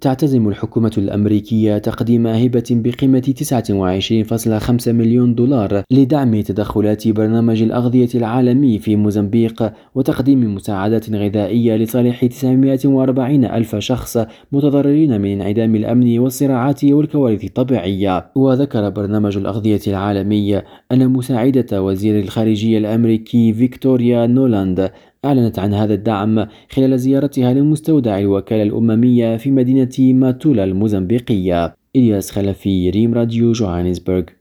تعتزم الحكومة الأمريكية تقديم هبة بقيمة 29.5 مليون دولار لدعم تدخلات برنامج الأغذية العالمي في موزمبيق وتقديم مساعدات غذائية لصالح 940 ألف شخص متضررين من انعدام الأمن والصراعات والكوارث الطبيعية. وذكر برنامج الأغذية العالمي أن مساعدة وزير الخارجية الأمريكي فيكتوريا نولاند أعلنت عن هذا الدعم خلال زيارتها لمستودع الوكالة الأممية في مدينة ماتولا الموزمبيقية. إلياس خلفي، ريم راديو، جوهانسبرغ.